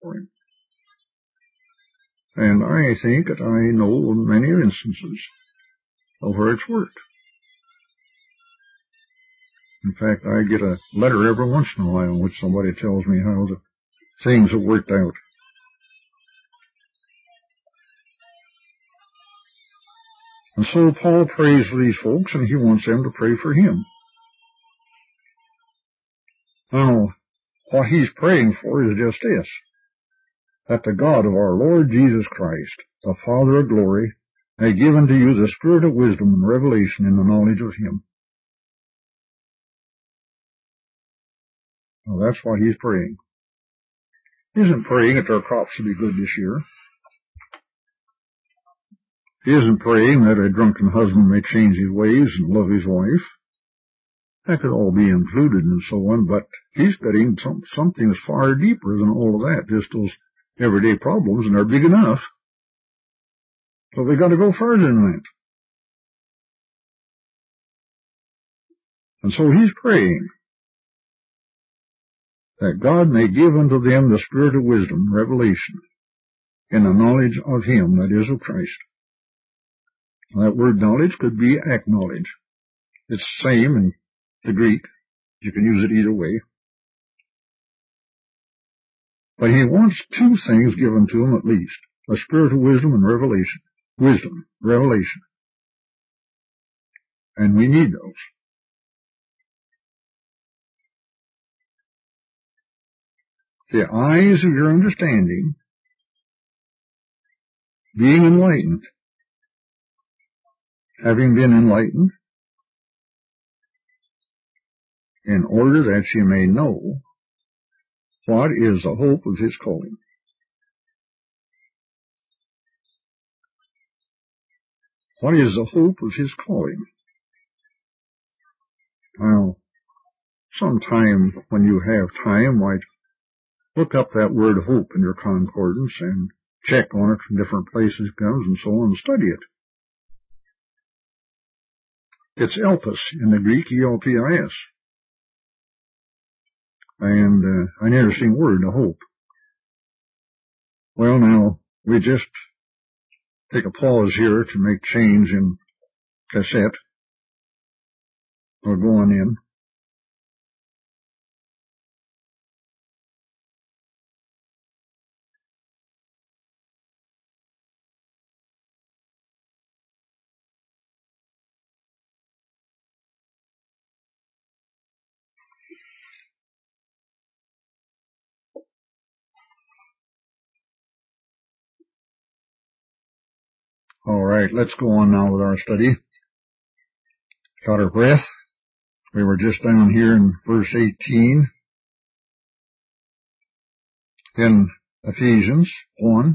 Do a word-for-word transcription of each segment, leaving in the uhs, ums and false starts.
for him. And I think that I know of many instances of where it's worked. In fact, I get a letter every once in a while in which somebody tells me how the things have worked out. And so Paul prays for these folks, and he wants them to pray for him. Now, what he's praying for is just this, that the God of our Lord Jesus Christ, the Father of glory, may give unto you the spirit of wisdom and revelation in the knowledge of him. Well, that's what he's praying. He isn't praying that their crops will be good this year. He isn't praying that a drunken husband may change his ways and love his wife. That could all be included and so on, but he's getting some, something that's far deeper than all of that, just those everyday problems, and they're big enough. So they've got to go further than that. And so he's praying that God may give unto them the spirit of wisdom, revelation, in the knowledge of him, that is, of Christ. That word knowledge could be acknowledge. It's the same in the Greek. You can use it either way. But he wants two things given to him at least, a spirit of wisdom and revelation. Wisdom, revelation. And we need those. The eyes of your understanding being enlightened, having been enlightened, in order that ye may know what is the hope of his calling. What is the hope of his calling? Now, sometime when you have time, might look up that word hope in your concordance and check on it from different places it comes and so on, and study it. It's elpis in the Greek, E L P I S. And uh, an interesting word, a hope. Well, now, we just take a pause here to make change in cassette. We're going in. All right, let's go on now with our study. Got our breath. We were just down here in verse eighteen in Ephesians one.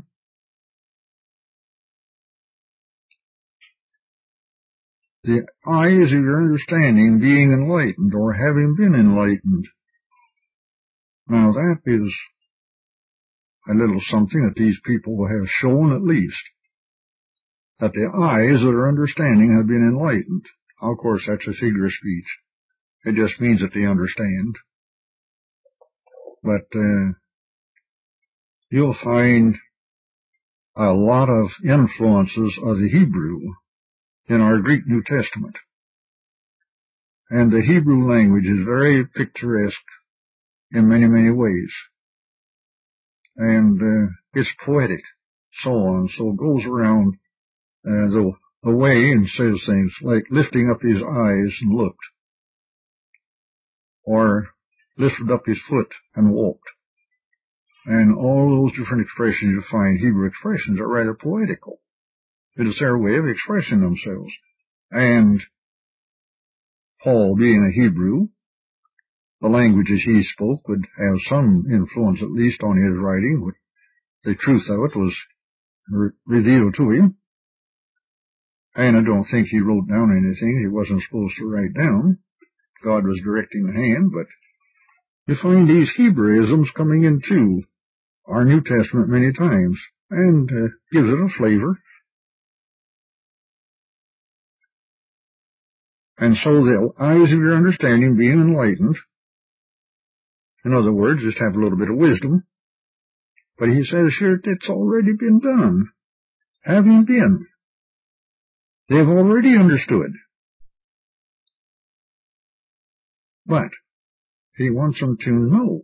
The eyes of your understanding being enlightened, or having been enlightened. Now that is a little something that these people have shown at least, that the eyes of their understanding have been enlightened. Of course, that's a figure of speech. It just means that they understand. But uh, you'll find a lot of influences of the Hebrew in our Greek New Testament. And the Hebrew language is very picturesque in many, many ways. And uh, it's poetic, so on. So it goes around uh, the, the way and says things like lifting up his eyes and looked, or lifted up his foot and walked. And all those different expressions you find, Hebrew expressions, are rather poetical. It is their way of expressing themselves. And Paul, being a Hebrew, the languages he spoke would have some influence at least on his writing. The truth of it was re- revealed to him. And I don't think he wrote down anything he wasn't supposed to write down. God was directing the hand, but you find these Hebraisms coming into our New Testament many times, and uh, gives it a flavor. And so the eyes of your understanding being enlightened, in other words, just have a little bit of wisdom, But he says here, it's already been done. Having been. They've already understood. But he wants them to know,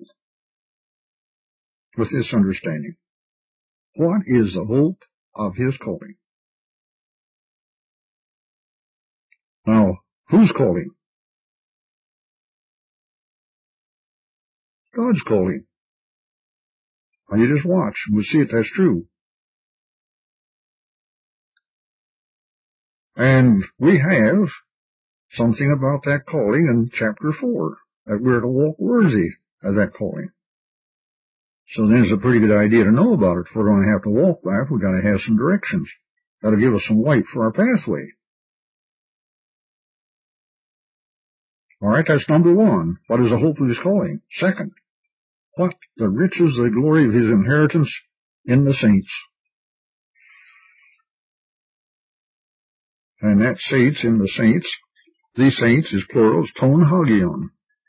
with this understanding, what is the hope of his calling. Now, who's calling? God's calling. And you just watch and we'll see if that's true. And we have something about that calling in chapter four, that we're to walk worthy of that calling. So then it's a pretty good idea to know about it. If we're going to have to walk by it, we've got to have some directions. That'll give us some light for our pathway. All right, that's number one. What is the hope of his calling? Second, what the riches, the glory of his inheritance in the saints. And that saints in the saints, these saints is plural, it's ton hagion.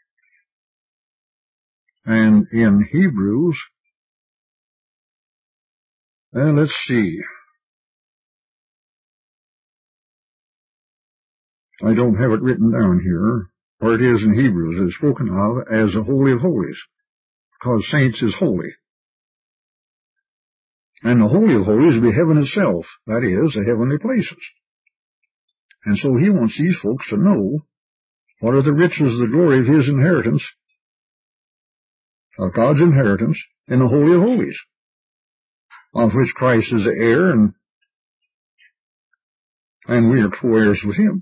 And in Hebrews, uh, let's see. I don't have it written down here, or it is in Hebrews. It's spoken of as the Holy of Holies, because saints is holy. And the Holy of Holies will be heaven itself, that is, the heavenly places. And so he wants these folks to know what are the riches, the glory of his inheritance, of God's inheritance in the Holy of Holies, of which Christ is the heir, and, and we are co-heirs with him.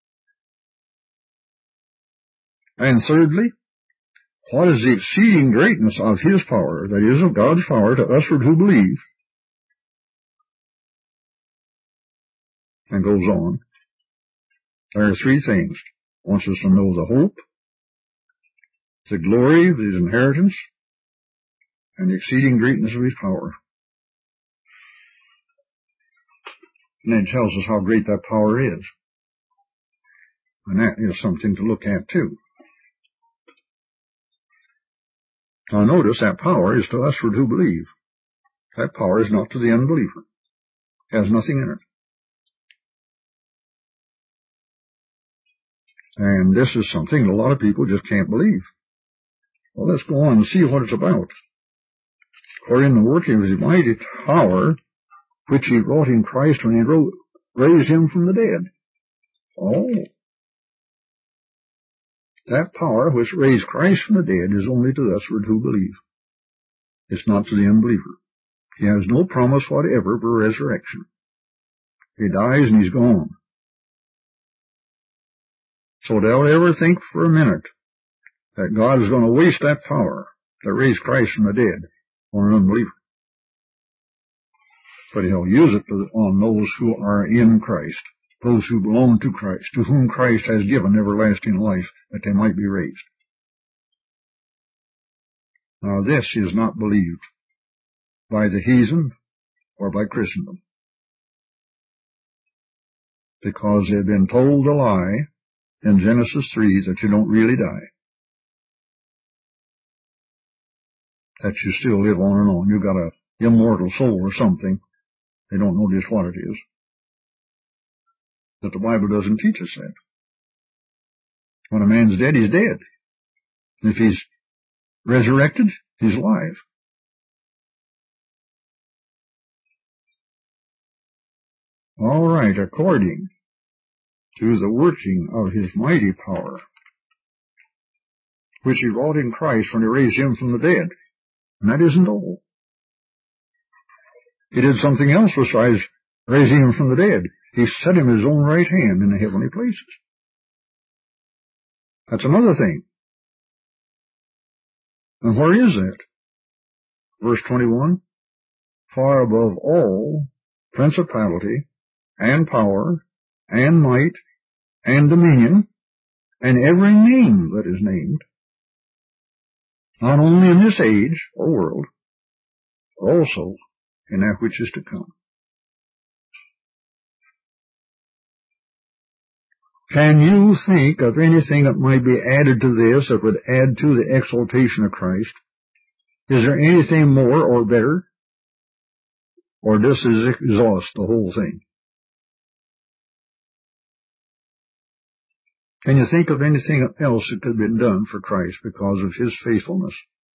And thirdly, what is the exceeding greatness of his power, that is, of God's power to usward who believe, and goes on. There are three things. Wants us to know the hope, the glory of his inheritance, and the exceeding greatness of his power. And then it tells us how great that power is. And that is something to look at too. Now notice that power is to us who believe. That power is not to the unbeliever. It has nothing in it. And this is something a lot of people just can't believe. Well, let's go on and see what it's about. For in the working of his mighty power, which he wrought in Christ when he wrote, raised him from the dead. Oh. That power which raised Christ from the dead is only to us who believe. It's not to the unbeliever. He has no promise whatever for resurrection. He dies and he's gone. So don't ever think for a minute that God is going to waste that power that raised Christ from the dead on an unbeliever. But he'll use it on those who are in Christ, those who belong to Christ, to whom Christ has given everlasting life, that they might be raised. Now this is not believed by the heathen or by Christendom, because they've been told a lie in Genesis three that you don't really die, that you still live on and on. You've got an immortal soul or something. They don't know just what it is. But the Bible doesn't teach us that. When a man's dead, he's dead. If he's resurrected, he's alive. All right, according to the working of his mighty power, which he wrought in Christ when he raised him from the dead. And that isn't all. He did something else besides raising him from the dead. He set him at his own right hand in the heavenly places. That's another thing. And where is that? Verse twenty-one, far above all principality and power and might and dominion and every name that is named, not only in this age or world, but also in that which is to come. Can you think of anything that might be added to this that would add to the exaltation of Christ? Is there anything more or better or does this exhaust the whole thing? Can you think of anything else that could have been done for Christ because of his faithfulness?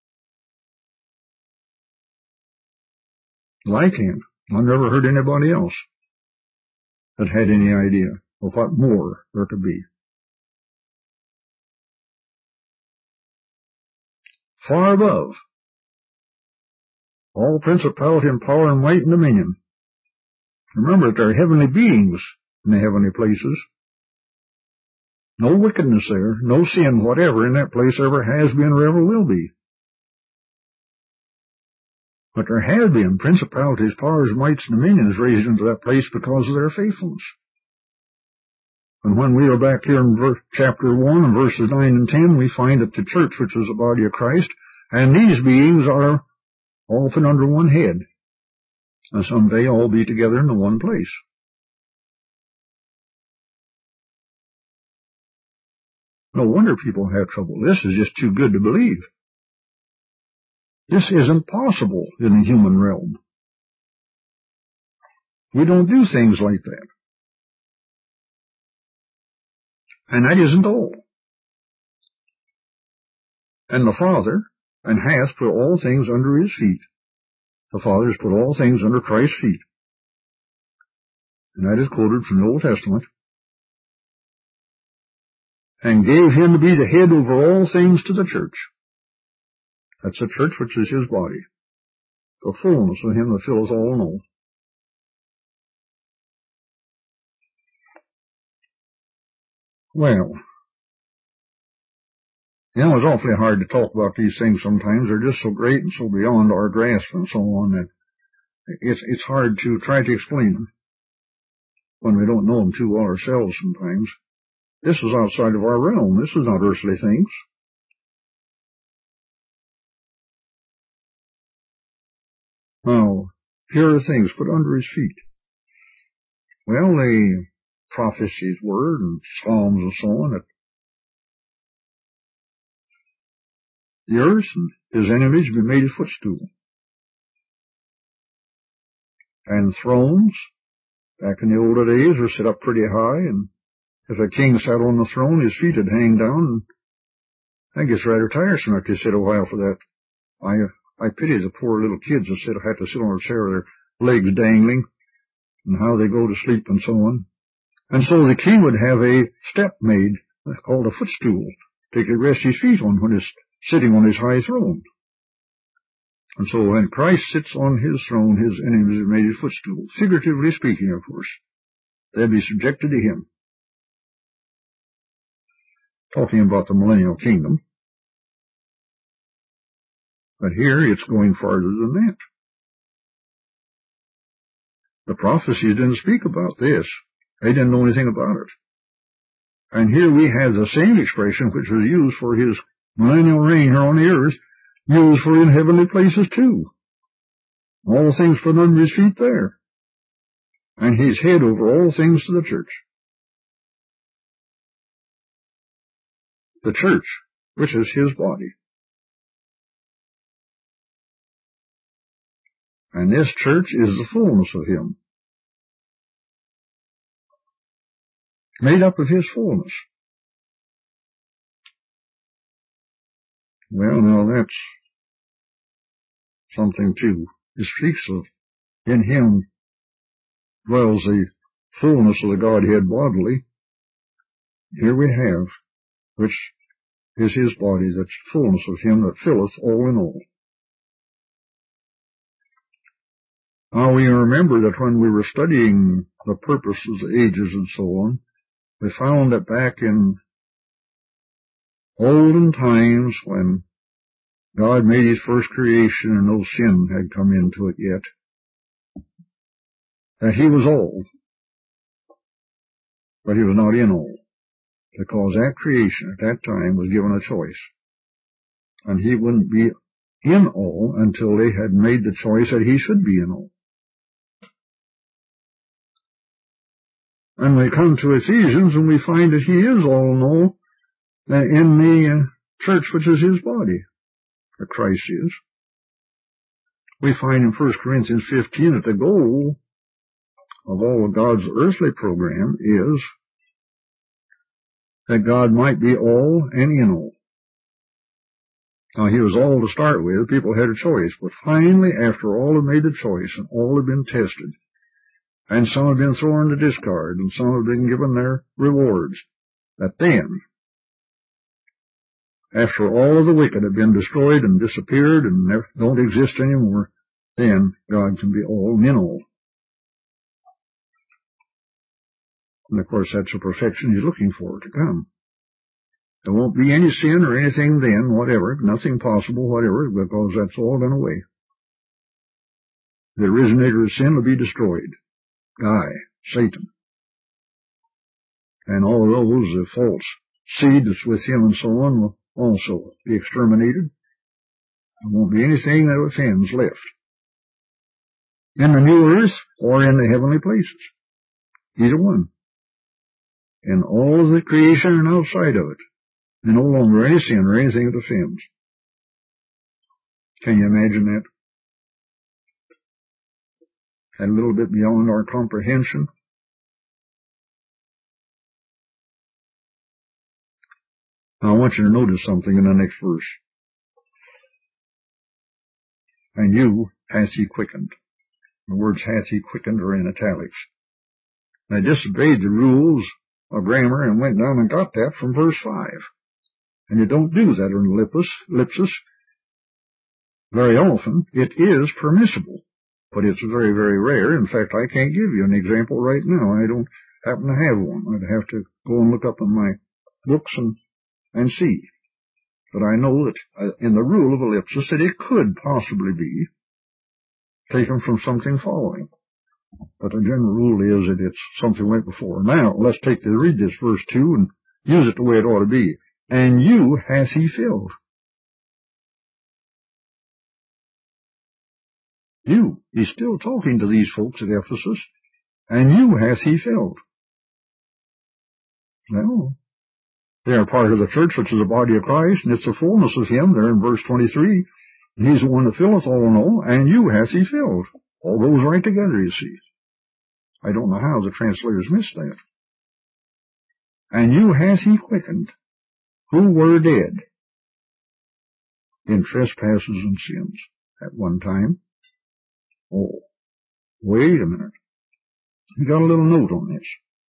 Like him, I've never heard anybody else that had any idea of what more there could be. Far above all principality and power and might and dominion. Remember that there are heavenly beings in the heavenly places. No wickedness there, no sin whatever in that place ever has been or ever will be. But there have been principalities, powers, mights, and dominions raised into that place because of their faithfulness. And when we are back here in verse, chapter one and verses nine and ten, we find that the church, which is the body of Christ, and these beings are all put under one head, and someday all be together in the one place. No wonder people have trouble. This is just too good to believe. This isn't possible in the human realm. We don't do things like that. And that isn't all. And the Father, and hath put all things under his feet. The Father has put all things under Christ's feet. And that is quoted from the Old Testament. And gave him to be the head over all things to the church. That's the church which is his body. The fullness of him that filleth all in all. Well, you know, it's awfully hard to talk about these things sometimes. They're just so great and so beyond our grasp and so on that it's, it's hard to try to explain them when we don't know them too well ourselves sometimes. This is outside of our realm. This is not earthly things. Now, here are things put under his feet. Well, the prophecies were, and psalms and so on, that the earth and his enemies be made his footstool. And thrones, back in the older days, were set up pretty high, and if a king sat on the throne, his feet would hang down, and that gets rather tiresome after you sit a while for that. I I pity the poor little kids that sit, have to sit on a chair with their legs dangling, and how they go to sleep and so on. And so the king would have a step made, called a footstool, to rest his feet on when he's sitting on his high throne. And so when Christ sits on his throne, his enemies are made his footstool. Figuratively speaking, of course. They'll be subjected to him. Talking about the millennial kingdom. But here it's going farther than that. The prophecies didn't speak about this. They didn't know anything about it. And here we have the same expression which was used for his millennial reign here on the earth, used for in heavenly places too. All things put under his feet there. And he's head over all things to the church. The church, which is his body. And this church is the fullness of him. Made up of his fullness. Well, now that's something too. It speaks of, in him dwells the fullness of the Godhead bodily. Here we have, which is his body, that's fullness of him that filleth all in all. Now we remember that when we were studying the purpose of the ages and so on, we found that back in olden times when God made his first creation and no sin had come into it yet, that he was all, but he was not in all, because that creation at that time was given a choice, and he wouldn't be in all until they had made the choice that he should be in all. And we come to Ephesians and we find that he is all in all in the church which is his body, that Christ is. We find in First Corinthians fifteen that the goal of all of God's earthly program is that God might be all and in all. Now, he was all to start with. People had a choice. But finally, after all have made the choice and all have been tested, and some have been thrown to discard, and some have been given their rewards, that then, after all of the wicked have been destroyed and disappeared and don't exist anymore, then God can be all and in all. And of course, that's the perfection he's looking for to come. There won't be any sin or anything then, whatever, nothing possible, whatever, because that's all done away. The originator of sin will be destroyed. Guy, Satan, and all of those, the false seed that's with him and so on, will also be exterminated. There won't be anything that offends left in the new earth or in the heavenly places. Either one. In all of the creation and outside of it, there's no longer any sin or anything that offends. Can you imagine that? And a little bit beyond our comprehension. Now, I want you to notice something in the next verse. And you hath he quickened. The words hath he quickened are in italics. They disobeyed the rules of grammar and went down and got that from verse five. And you don't do that in ellipsis. ellipsis. Very often, it is permissible, but it's very, very rare. In fact, I can't give you an example right now. I don't happen to have one. I'd have to go and look up in my books and, and see. But I know that uh, in the rule of ellipsis that it could possibly be taken from something following. But the general rule is that it's something went before. Now, let's take to read this verse two and use it the way it ought to be. And you hath he filled. You. He's still talking to these folks at Ephesus. And you hath he filled. Well, they are part of the church, which is the body of Christ, and it's the fullness of him there in verse twenty-three. And he's the one that filleth all in all, and you hath he filled. All goes right together, you see. I don't know how the translators missed that. And you hath he quickened, who were dead in trespasses and sins at one time. Oh, wait a minute. You got a little note on this.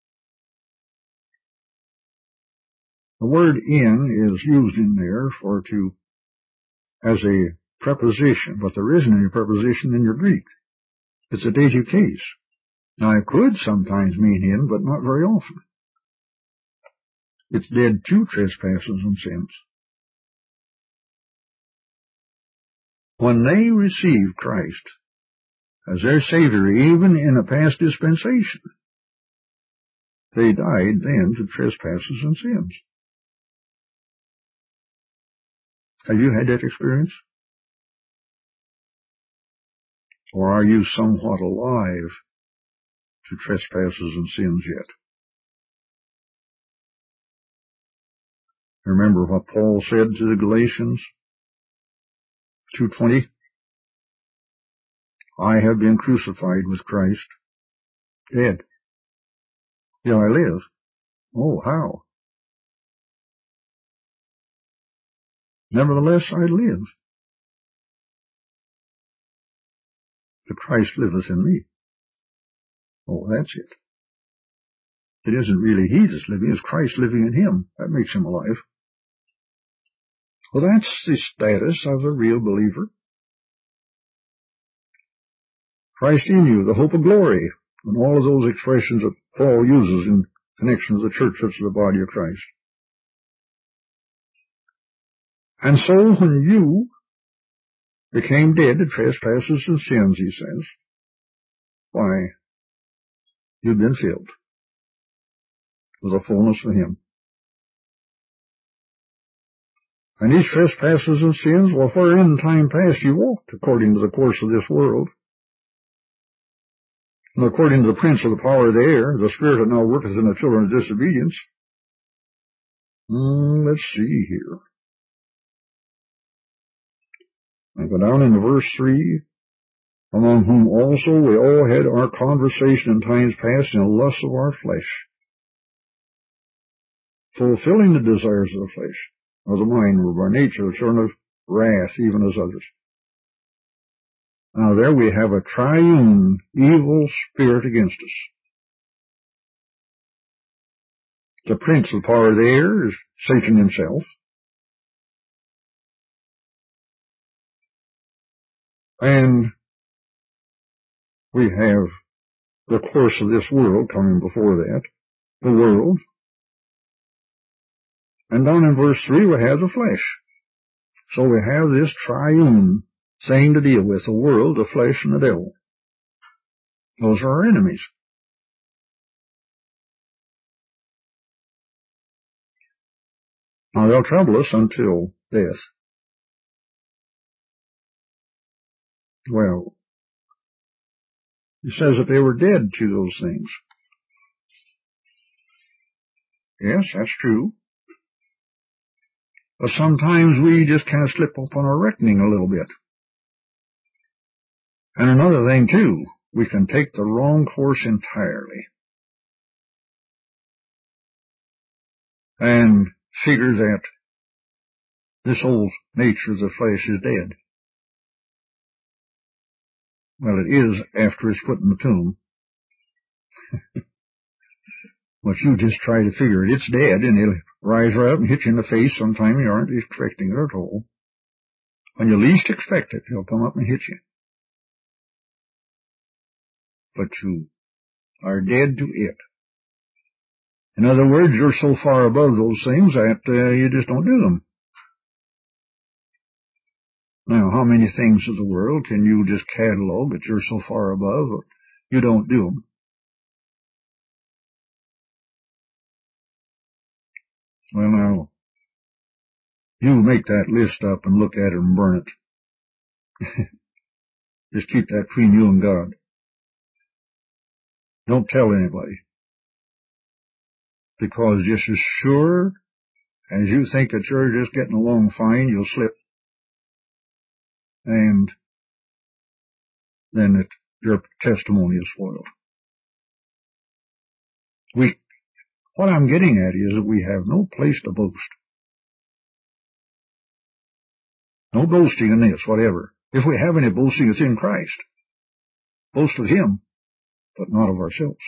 The word in is used in there for to, as a preposition, but there isn't any preposition in your Greek. It's a dative case. Now, it could sometimes mean in, but not very often. It's dead to trespasses and sins. When they received Christ as their Savior, even in a past dispensation, they died then to trespasses and sins. Have you had that experience? Or are you somewhat alive to trespasses and sins yet? Remember what Paul said to the Galatians two twenty? I have been crucified with Christ. Dead. Yeah, I live. Oh, how? Nevertheless, I live. But Christ liveth in me. Oh, that's it. It isn't really he that's living, it's Christ living in him. That makes him alive. Well, that's the status of a real believer. Christ in you, the hope of glory, and all of those expressions that Paul uses in connection with the church, which is the body of Christ. And so when you became dead to trespasses and sins, he says, why, you've been filled with the fullness of him. And these trespasses and sins, well, wherein in time past you walked according to the course of this world, and according to the prince of the power of the air, the spirit that now worketh in the children of disobedience. Mm, let's see here. I go down into verse three. among whom also we all had our conversation in times past in the lusts of our flesh, fulfilling the desires of the flesh, of the mind, were by nature the children of wrath, even as others. Now there we have a triune evil spirit against us. The prince of the power of the air is Satan himself. And we have the course of this world coming before that, the world. And down in verse three we have the flesh. So we have this triune thing to deal with, the world, the flesh, and the devil. Those are our enemies. Now they'll trouble us until death. Well, it says that they were dead to those things. Yes, that's true. But sometimes we just kind of slip up on our reckoning a little bit. And another thing, too, we can take the wrong course entirely and figure that this old nature of the flesh is dead. Well, it is after it's put in the tomb. But you just try to figure it. It's dead, and it'll rise right up and hit you in the face sometime you aren't expecting it at all. When you least expect it, it'll come up and hit you. But you are dead to it. In other words, you're so far above those things that uh, you just don't do them. Now, how many things of the world can you just catalog that you're so far above you don't do them? Well, now, you make that list up and look at it and burn it. Just keep that between you and God. Don't tell anybody. Because just as sure as you think that you're just getting along fine, you'll slip. And then it, your testimony is spoiled. We, what I'm getting at is that we have no place to boast. No boasting in this, whatever. If we have any boasting, it's in Christ. Boast of Him, but not of ourselves.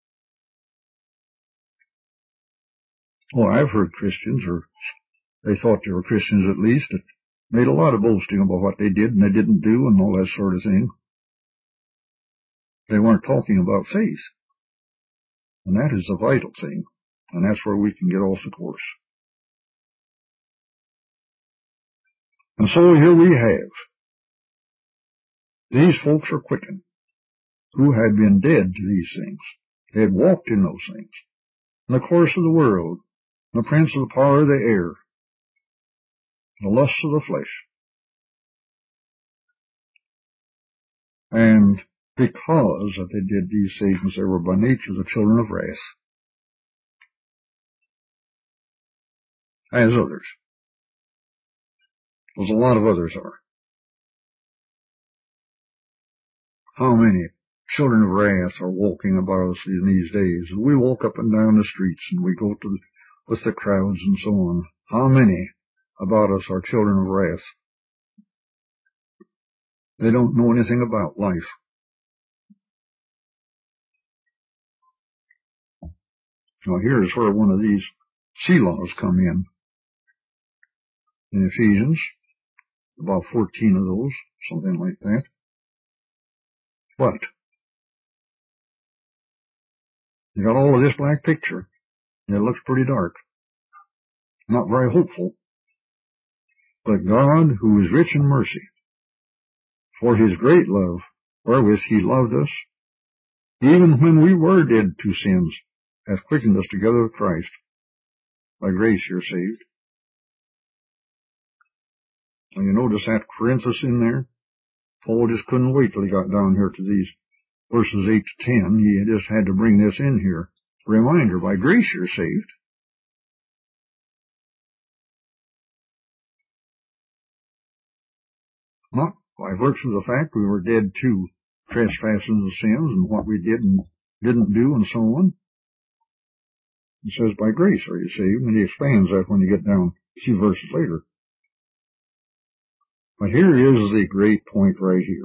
Oh, I've heard Christians, or they thought they were Christians at least, that made a lot of boasting about what they did and they didn't do and all that sort of thing. They weren't talking about faith. And that is the vital thing. And that's where we can get off the course. And so here we have, these folks are quickened, who had been dead to these things. They had walked in those things. In the course of the world, the prince of the power of the air, the lusts of the flesh. And because that they did these things, they were by nature the children of wrath, as others. As a lot of others are. How many children of wrath are walking about us in these days? We walk up and down the streets and we go to the, with the crowds and so on. How many about us are children of wrath? They don't know anything about life. Now here's where one of these Selahs come in. In Ephesians, about fourteen of those, something like that. What? You got all of this black picture. It looks pretty dark. Not very hopeful. But God, who is rich in mercy, for His great love, wherewith He loved us, even when we were dead to sins, hath quickened us together with Christ. By grace you're saved. And you notice that parenthesis in there? Paul just couldn't wait till he got down here to these verses eight to ten. He just had to bring this in here. Reminder, by grace you're saved. Not by virtue of the fact we were dead to trespasses and sins and what we did and didn't do and so on. He says, by grace are you saved, and he expands that when you get down a few verses later. But here is the great point right here.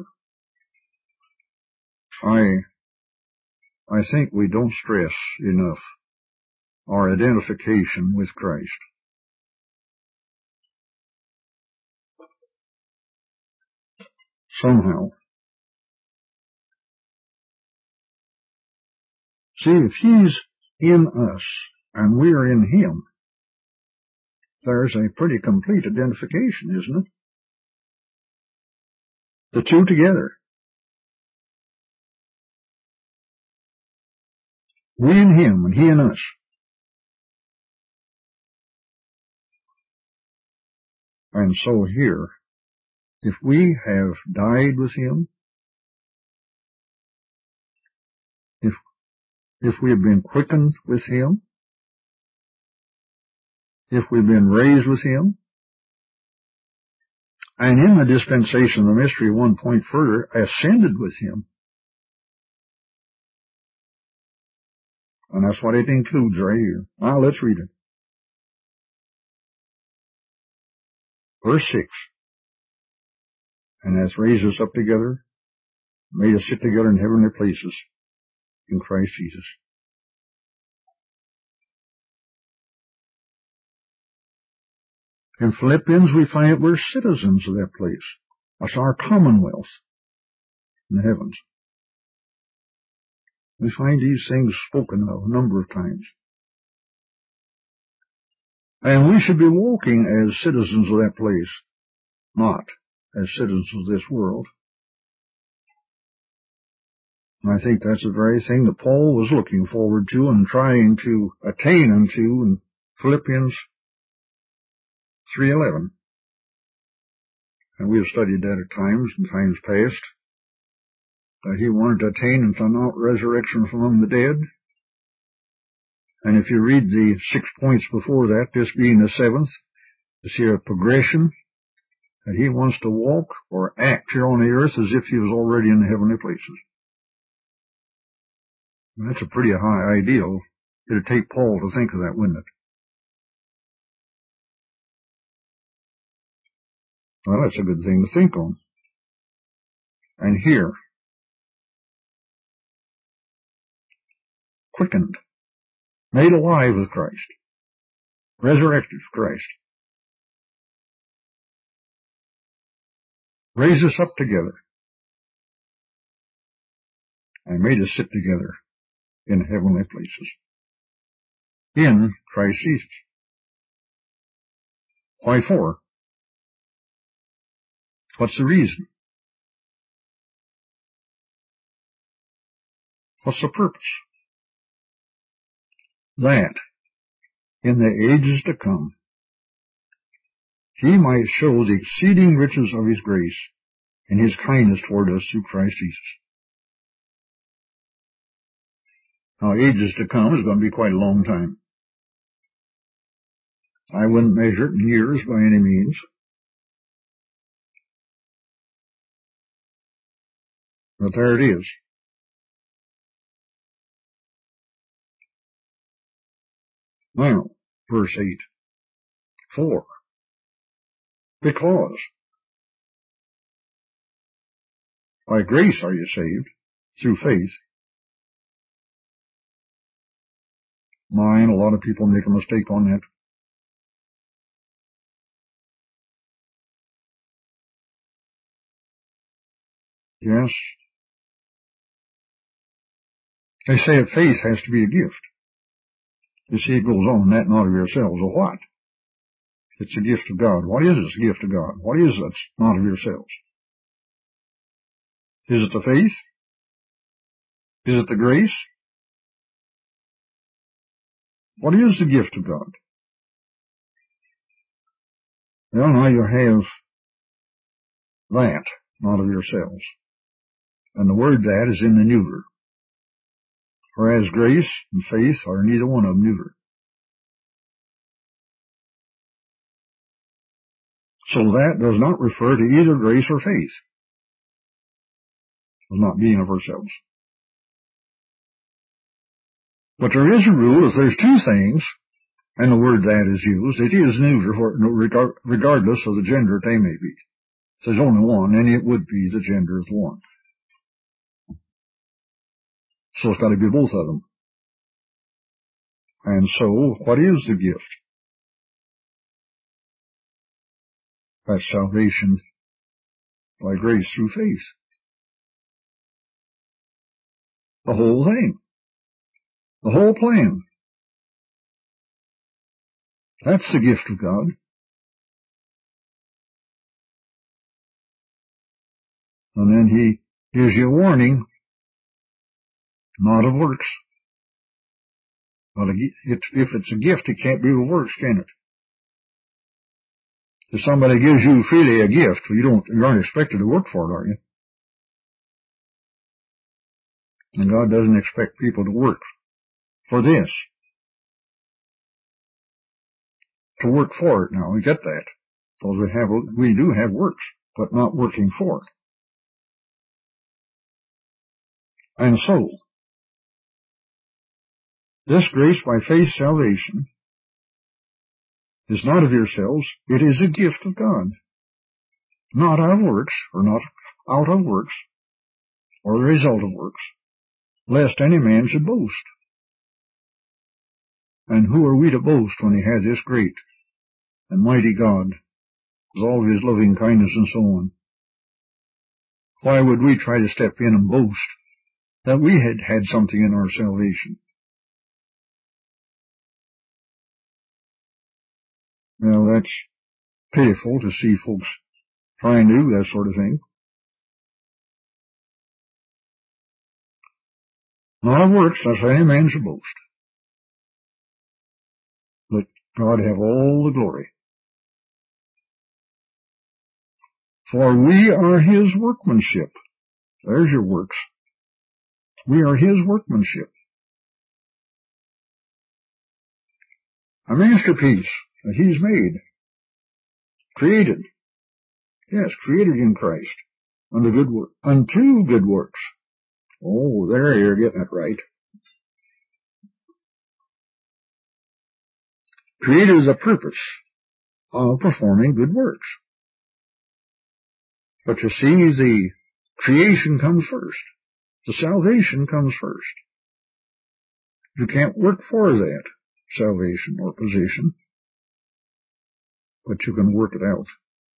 I, I think we don't stress enough our identification with Christ. Somehow. See, if he's in us and we're in him, there's a pretty complete identification, isn't it? The two together. We in him and he in us. And so here, if we have died with him, if, if we have been quickened with him, if we've been raised with him, and in the dispensation of the mystery, one point further, ascended with him. And that's what it includes right here. Now let's read it. Verse six. And hath raised us up together, made us sit together in heavenly places in Christ Jesus. In Philippians, we find we're citizens of that place. That's our commonwealth in the heavens. We find these things spoken of a number of times. And we should be walking as citizens of that place, not as citizens of this world. And I think that's the very thing that Paul was looking forward to and trying to attain unto in Philippians three eleven. And we have studied that at times, in times past, that he wanted to attain unto not resurrection from among the dead. And if you read the six points before that, this being the seventh, you see a progression that he wants to walk or act here on the earth as if he was already in the heavenly places. And that's a pretty high ideal. It'd take Paul to think of that, wouldn't it? Well, that's a good thing to think on. And here, quickened, made alive with Christ, resurrected with Christ, raised us up together, and made us sit together in heavenly places, in Christ Jesus. Why for? What's the reason? What's the purpose? That, in the ages to come, he might show the exceeding riches of his grace and his kindness toward us through Christ Jesus. Now, ages to come is going to be quite a long time. I wouldn't measure it in years by any means. But there it is. Now, verse eight. For, because by grace are you saved, through faith. Mine, a lot of people make a mistake on that. Yes. They say that faith has to be a gift. You see, it goes on, that not of yourselves. Or what? It's a gift of God. What is this gift of God? What is it not of yourselves? Is it the faith? Is it the grace? What is the gift of God? Well, now you have that, not of yourselves. And the word that is in the neuter. Whereas grace and faith are neither one of them neuter. So that does not refer to either grace or faith. of not being of ourselves. But there is a rule, if there's two things, and the word that is used, it is neuter regardless of the gender they may be. If there's only one, then it would be the gender of the one. So it's got to be both of them. And so, what is the gift? That's salvation by grace through faith. The whole thing. The whole plan. That's the gift of God. And then he gives you a warning, not of works. Well, if it's a gift, it can't be of works, can it? If somebody gives you freely a gift, you don't, you aren't expected to work for it, are you? And God doesn't expect people to work for this. To work for it now, we get that. Because we have, we do have works, but not working for it. And so, this grace by faith salvation is not of yourselves, it is a gift of God. Not out of works, or not out of works, or the result of works, lest any man should boast. And who are we to boast when he has this great and mighty God, with all of his loving kindness and so on? Why would we try to step in and boast that we had had something in our salvation? Well, that's pitiful to see folks trying to do that sort of thing. Not of works, lest any man should boast. Let God have all the glory. For we are his workmanship. There's your works. We are his workmanship. A masterpiece that he's made. Created. Yes, created in Christ. Unto good work. Unto good works. Oh, there you're getting it right. Created as a purpose of performing good works. But you see, the creation comes first. The salvation comes first. You can't work for that salvation or position, but you can work it out.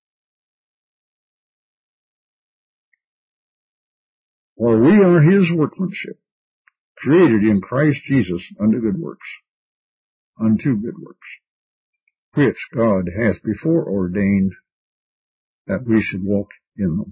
For we are his workmanship, created in Christ Jesus unto good works, unto good works, which God hath before ordained that we should walk in them.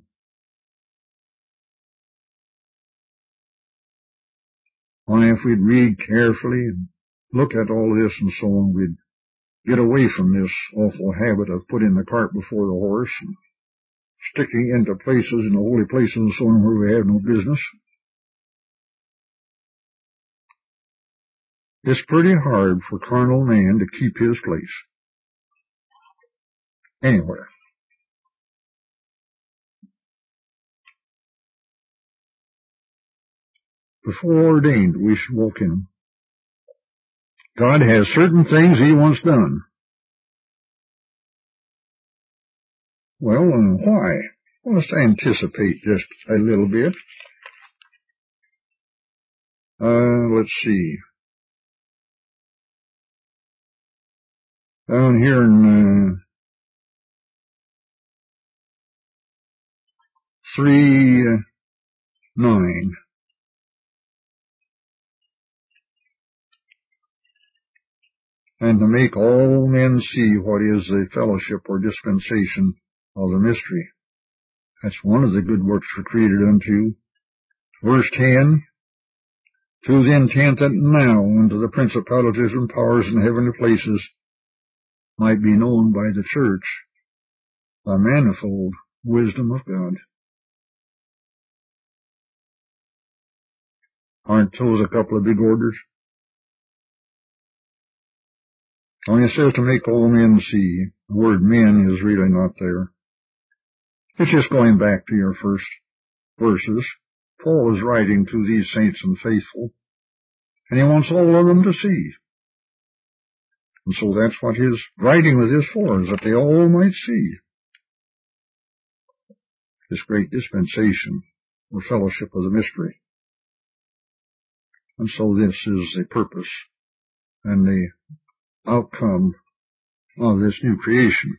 Why, if we'd read carefully and look at all this and so on, we'd get away from this awful habit of putting the cart before the horse and sticking into places, in the holy places and so on, where we have no business. It's pretty hard for carnal man to keep his place anywhere. Before ordained, we should walk in them. God has certain things he wants done. Well, and why? Well, let's anticipate just a little bit. Uh, let's see. Down here in uh, three uh, nine. And to make all men see what is the fellowship or dispensation of the mystery. That's one of the good works we're created unto. Verse ten, to the intent that now unto the principalities and powers in heavenly places might be known by the church the manifold wisdom of God. Aren't those a couple of big orders? When it says to make all men see, the word men is really not there. It's just going back to your first verses. Paul is writing to these saints and faithful, and he wants all of them to see. And so that's what his writing was is for, is that they all might see this great dispensation or fellowship of the mystery. And so this is the purpose and the outcome of this new creation.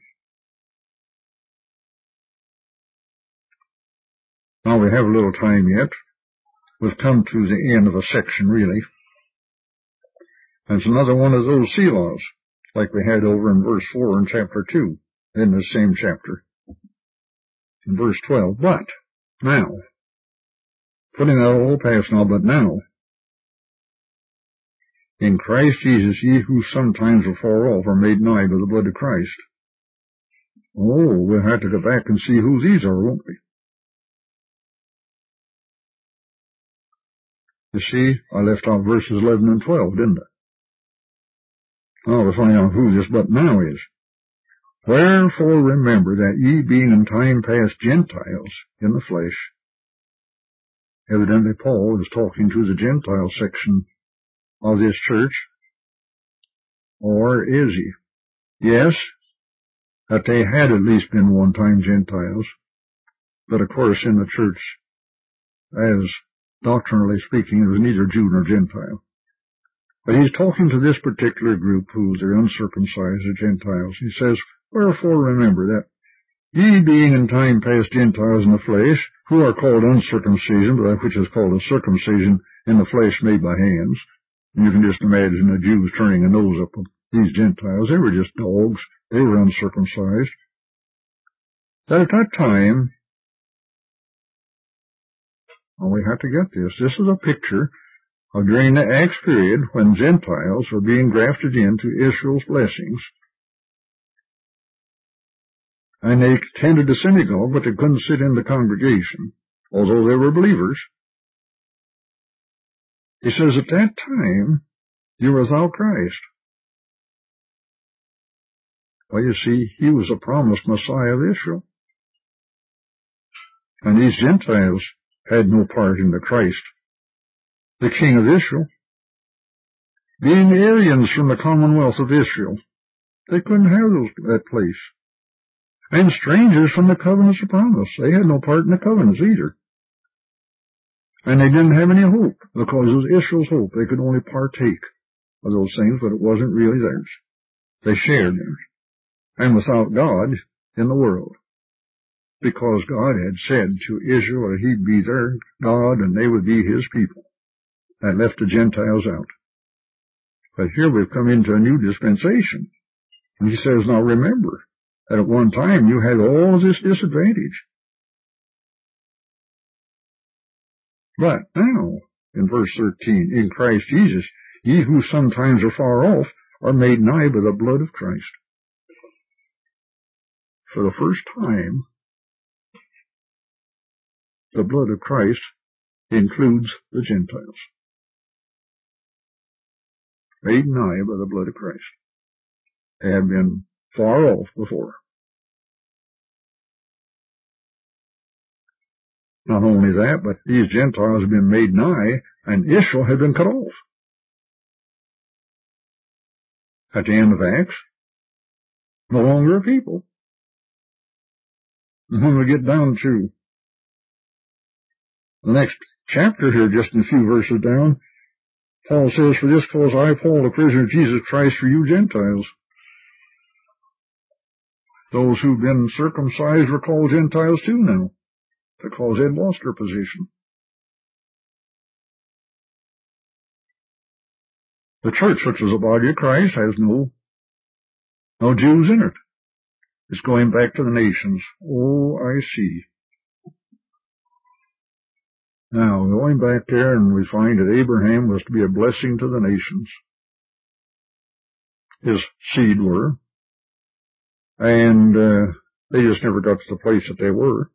Now we have a little time yet. We've come to the end of a section, really. And it's another one of those selahs, like we had over in verse four in chapter two, in the same chapter. In verse twelve, but now, putting that all past now, but now, in Christ Jesus, ye who sometimes are far off are made nigh by the blood of Christ. Oh, we'll have to go back and see who these are, won't we? You see, I left out verses eleven and twelve, didn't I? Now we'll find out who this but now is. Wherefore remember that ye being in time past Gentiles in the flesh. Evidently Paul is talking to the Gentile section of this church. Or is he? Yes, that they had at least been one time Gentiles. But of course in the church, as doctrinally speaking, it was neither Jew nor Gentile. But he's talking to this particular group who they're uncircumcised, the Gentiles. He says, wherefore remember that ye being in time past Gentiles in the flesh, who are called uncircumcision, but that which is called a circumcision in the flesh made by hands. And you can just imagine the Jews turning a nose up at these Gentiles. They were just dogs. They were uncircumcised. That at that time, well, we have to get this. This is a picture of during the Acts period when Gentiles were being grafted into Israel's blessings. And they attended the synagogue, but they couldn't sit in the congregation, although they were believers. He says, at that time, you were without Christ. Well, you see, he was a promised Messiah of Israel. And these Gentiles had no part in the Christ, the King of Israel. Being aliens from the commonwealth of Israel, they couldn't have those, that place. And strangers from the covenants of promise. They had no part in the covenants either. And they didn't have any hope, because it was Israel's hope. They could only partake of those things, but it wasn't really theirs. They shared them. And without God in the world. Because God had said to Israel that he'd be their God and they would be his people. That left the Gentiles out. But here we've come into a new dispensation. And he says, now remember, that at one time you had all of this disadvantage. But now, in verse thirteen, in Christ Jesus, ye who sometimes are far off are made nigh by the blood of Christ. For the first time, the blood of Christ includes the Gentiles. Made nigh by the blood of Christ. They have been far off before. Not only that, but these Gentiles have been made nigh, and Israel had been cut off. At the end of Acts, no longer a people. And when we get down to the next chapter here, just in a few verses down, Paul says, for this cause I, Paul, the prisoner of Jesus Christ, for you Gentiles. Those who've been circumcised are called Gentiles too now, because they'd lost their position. The church, which is the body of Christ, has no, no Jews in it. It's going back to the nations. Oh, I see. Now, going back there, and we find that Abraham was to be a blessing to the nations. His seed were. And uh, they just never got to the place that they were.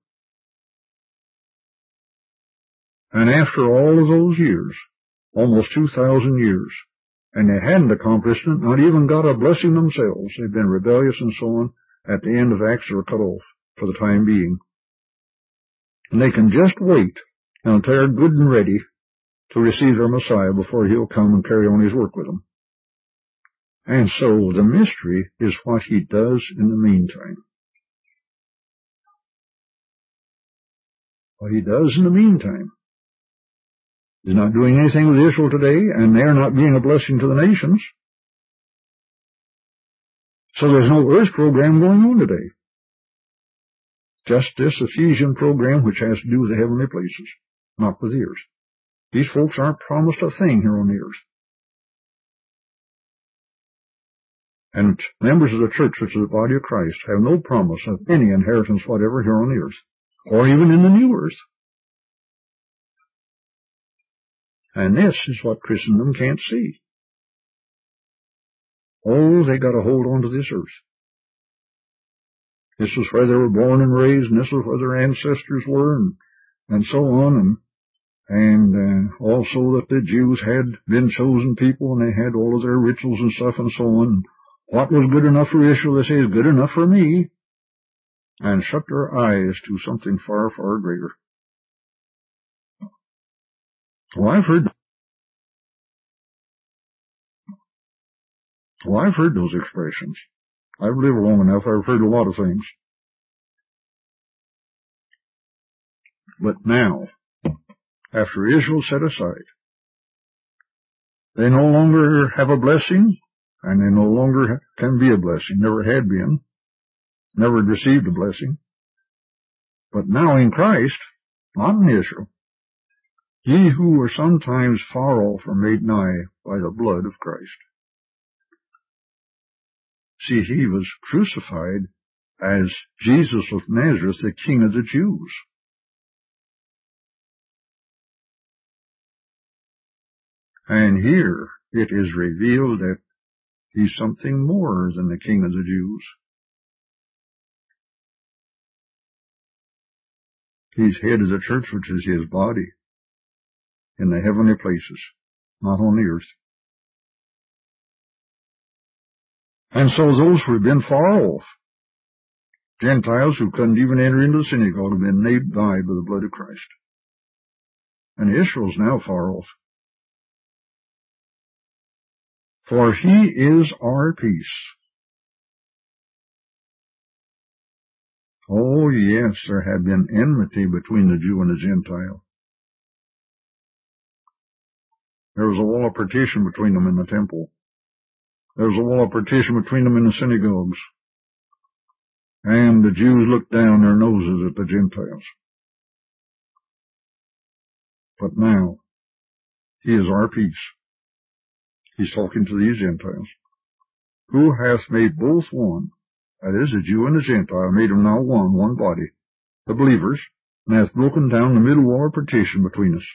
And after all of those years, almost two thousand years, and they hadn't accomplished it, not even got a blessing themselves. They'd been rebellious and so on. At the end of Acts, they were cut off for the time being. And they can just wait and they're good and ready to receive their Messiah before he'll come and carry on his work with them. And so the mystery is what he does in the meantime. What he does in the meantime. He's not doing anything with Israel today, and they're not being a blessing to the nations. So there's no earth program going on today. Just this Ephesian program which has to do with the heavenly places, not with the earth. These folks aren't promised a thing here on the earth. And members of the church, which is the body of Christ, have no promise of any inheritance whatever here on the earth, or even in the new earth. And this is what Christendom can't see. Oh, they got to hold on to this earth. This is where they were born and raised, and this is where their ancestors were, and, and so on, and and uh, also that the Jews had been chosen people, and they had all of their rituals and stuff and so on. What was good enough for Israel, they say, is good enough for me, and shut their eyes to something far, far greater. Well, I've heard, well, I've heard those expressions. I've lived long enough, I've heard a lot of things. But now, after Israel set aside, they no longer have a blessing, and they no longer can be a blessing, never had been, never received a blessing. But now in Christ, not in Israel, ye who were sometimes far off are made nigh by the blood of Christ. See, he was crucified as Jesus of Nazareth, the King of the Jews. And here it is revealed that he's something more than the King of the Jews. He's head of the church, which is his body, in the heavenly places, not on the earth. And so those who have been far off, Gentiles who couldn't even enter into the synagogue, have been made nigh by the blood of Christ. And Israel's now far off. For he is our peace. Oh, yes, there had been enmity between the Jew and the Gentile. There was a wall of partition between them in the temple. There was a wall of partition between them in the synagogues. And the Jews looked down their noses at the Gentiles. But now, he is our peace. He's talking to these Gentiles. Who hath made both one, that is, the Jew and the Gentile, made them now one, one body, the believers, and hath broken down the middle wall of partition between us.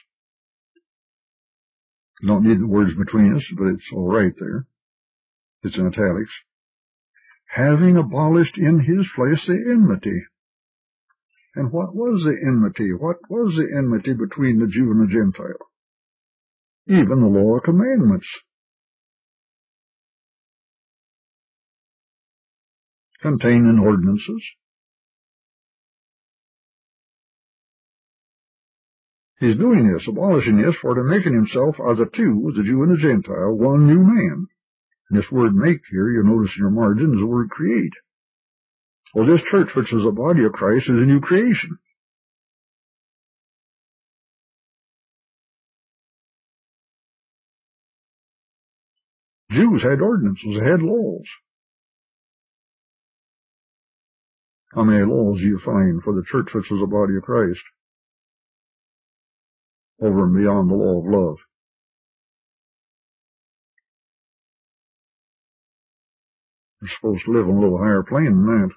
You don't need the words between us, but it's all right there. It's in italics. Having abolished in his flesh the enmity. And what was the enmity? What was the enmity between the Jew and the Gentile? Even the law of commandments. Containing ordinances. He's doing this, abolishing this, for to making himself of the two, the Jew and the Gentile, one new man. And this word make here, you'll notice in your margin, is the word create. Well, this church, which is the body of Christ, is a new creation. Jews had ordinances, they had laws. How many laws do you find for the church which is the body of Christ? Over and beyond the law of love. We're supposed to live on a little higher plane than that.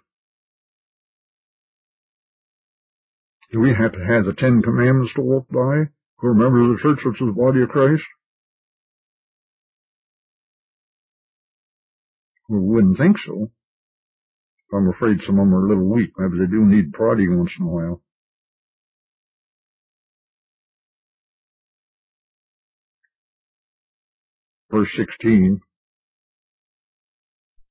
Do we have to have the Ten Commandments to walk by? Who are members of the church which is the body of Christ? Well, we wouldn't think so. I'm afraid some of them are a little weak. Maybe they do need prodding once in a while. Verse sixteen,